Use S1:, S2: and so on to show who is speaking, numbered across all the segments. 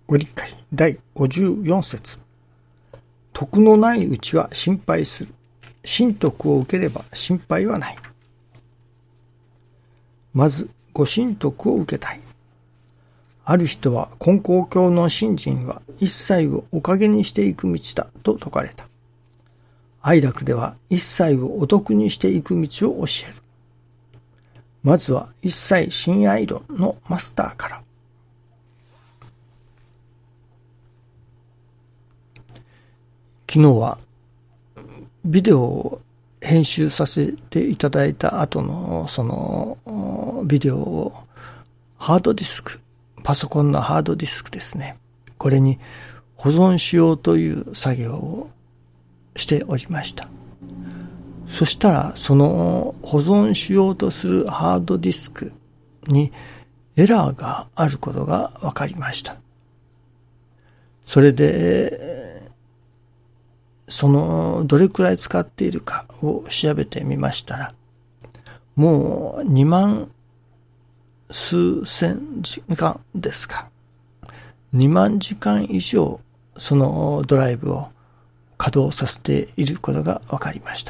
S1: ご理解第54節。徳のないうちは心配する。真徳を受ければ心配はない。まずご神徳を受けたい。ある人は金光教の信心は一切をおかげにしていく道だと説かれた。愛楽では一切をお得にしていく道を教える。まずは一切親愛論のマスターから。昨日はビデオを編集させていただいた後のそのビデオをハードディスク、パソコンのハードディスクですね。これに保存しようという作業をしておりました。そしたらその保存しようとするハードディスクにエラーがあることが分かりました。それでそのどれくらい使っているかを調べてみましたら、もう2万数千時間ですか。2万時間以上そのドライブを稼働させていることが分かりました。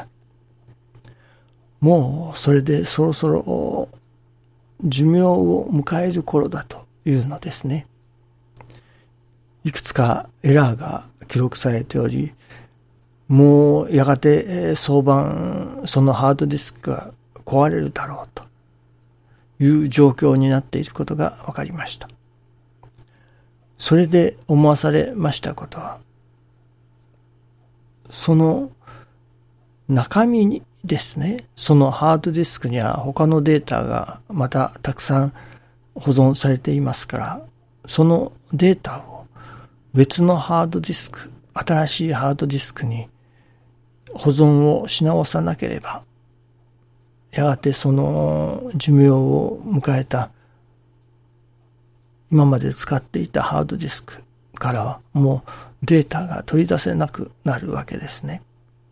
S1: もうそれでそろそろ寿命を迎える頃だというのですね。いくつかエラーが記録されており、もうやがて早晩そのハードディスクが壊れるだろうという状況になっていることが分かりました。それで思わされましたことは、その中身にですね、そのハードディスクには他のデータがまたたくさん保存されていますから、そのデータを別のハードディスク、新しいハードディスクに保存をし直さなければ、やがてその寿命を迎えた今まで使っていたハードディスクからはもうデータが取り出せなくなるわけですね。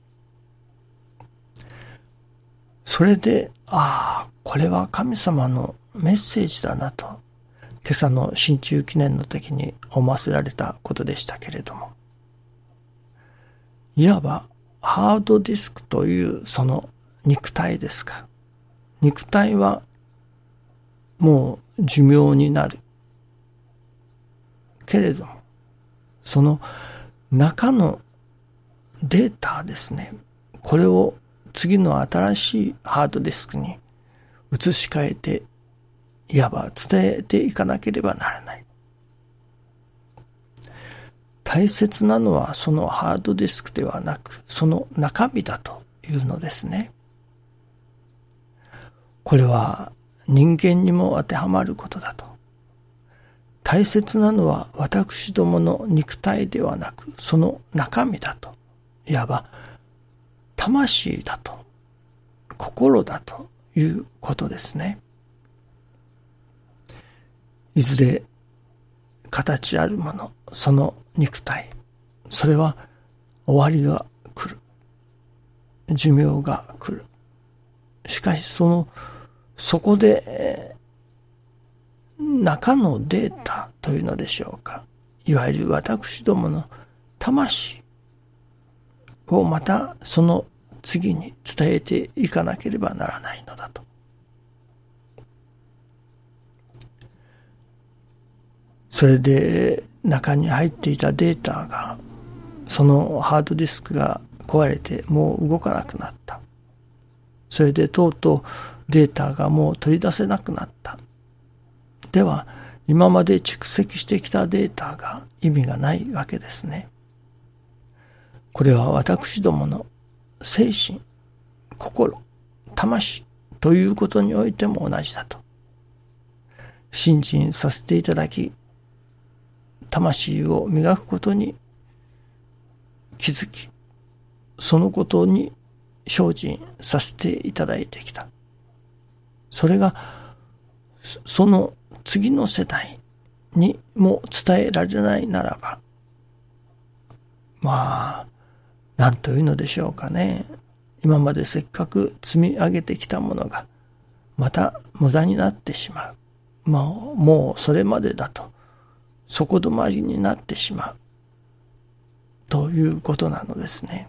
S1: それで、これは神様のメッセージだなと、今朝の新中記念の時に思わせられたことでしたけれども、いわばハードディスクというその肉体ですか。肉体はもう寿命になる。けれども、その中のデータですね。これを次の新しいハードディスクに移し替えて、いわば伝えていかなければならない。大切なのはそのハードディスクではなく、その中身だというのですね。これは人間にも当てはまることだと。大切なのは私どもの肉体ではなく、その中身だと。いわば魂だと。心だということですね。いずれ形あるもの、その肉体、それは終わりが来る。寿命が来る。しかしそこで中のデータというのでしょうか。いわゆる私どもの魂をまたその次に伝えていかなければならないのだと。それで中に入っていたデータが、そのハードディスクが壊れてもう動かなくなった。それでとうとうデータがもう取り出せなくなった。では今まで蓄積してきたデータが意味がないわけですね。これは私どもの精神、心、魂ということにおいても同じだと。信心させていただき、魂を磨くことに気づき、そのことに精進させていただいてきた。それがその次の世代にも伝えられないならば、何というのでしょうかね。今までせっかく積み上げてきたものがまた無駄になってしまう。もうそれまでだと。 底止まりになってしまうということなのですね。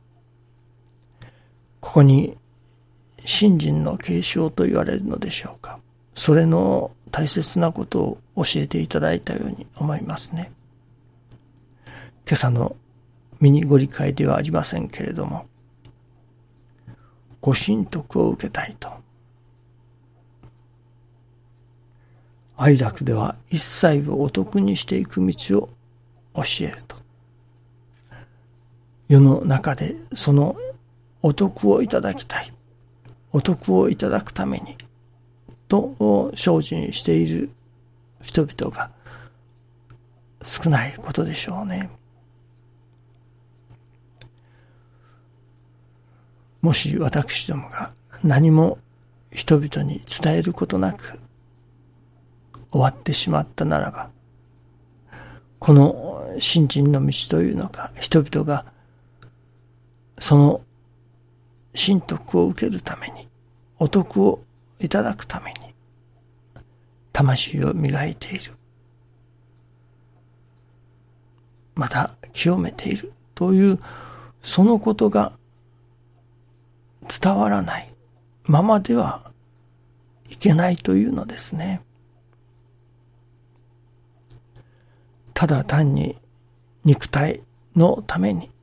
S1: ここに信心の継承と言われるのでしょうか。それの大切なことを教えていただいたように思いますね。今朝のミニご理解ではありませんけれども、ご神徳を受けたいと。愛楽では一切をお得にしていく道を教えると。世の中でそのお得をいただきたい。お得をいただくためにと精進している人々が少ないことでしょうね。もし私どもが何も人々に伝えることなく終わってしまったならば、この信心の道というのか、人々がその神徳を受けるために、お得をいただくために、魂を磨いている。また清めているという、そのことが伝わらないままではいけないというのですね。ただ単に肉体のために、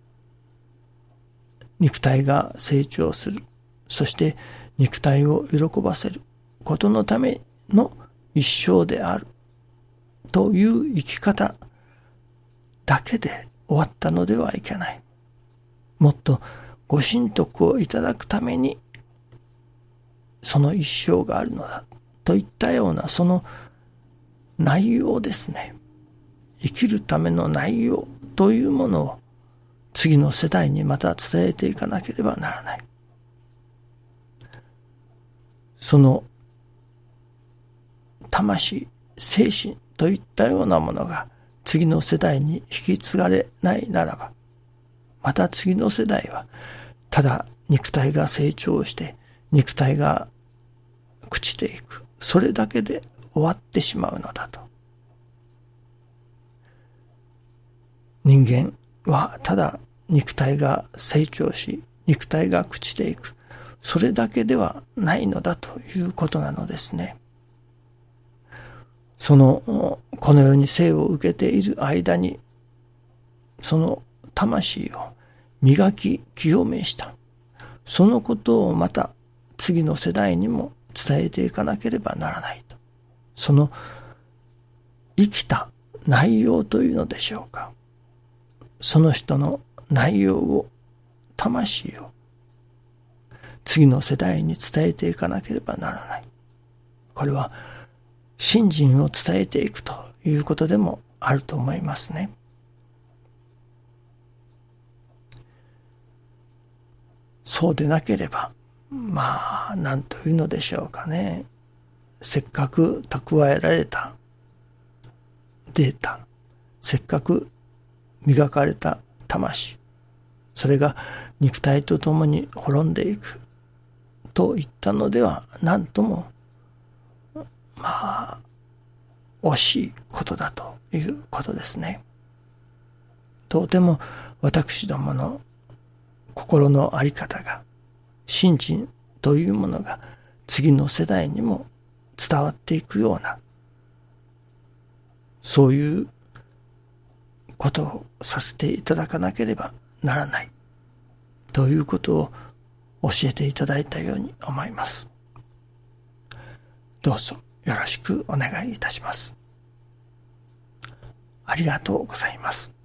S1: 肉体が成長する、そして肉体を喜ばせることのための一生であるという生き方だけで終わったのではいけない。もっとご神徳をいただくためにその一生があるのだといったようなその内容ですね。生きるための内容というものを次の世代にまた伝えていかなければならない。その魂、精神といったようなものが次の世代に引き継がれないならば、また次の世代はただ肉体が成長して肉体が朽ちていく、それだけで終わってしまうのだと。人間はただ肉体が成長し肉体が朽ちていく、それだけではないのだということなのですね。この世に生を受けている間にその魂を磨き清めした、そのことをまた次の世代にも伝えていかなければならないと。その生きた内容というのでしょうか。その人の内容を、魂を次の世代に伝えていかなければならない。これは信心を伝えていくということでもあると思いますね。そうでなければ、何というのでしょうかね。せっかく蓄えられたデータ、せっかく磨かれた魂、それが肉体とともに滅んでいくといったのでは、何とも惜しいことだということですね。とても私どもの心の在り方が、信心というものが次の世代にも伝わっていくような、そういうことをさせていただかなければならないということを教えていただいたように思います。どうぞよろしくお願いいたします。ありがとうございます。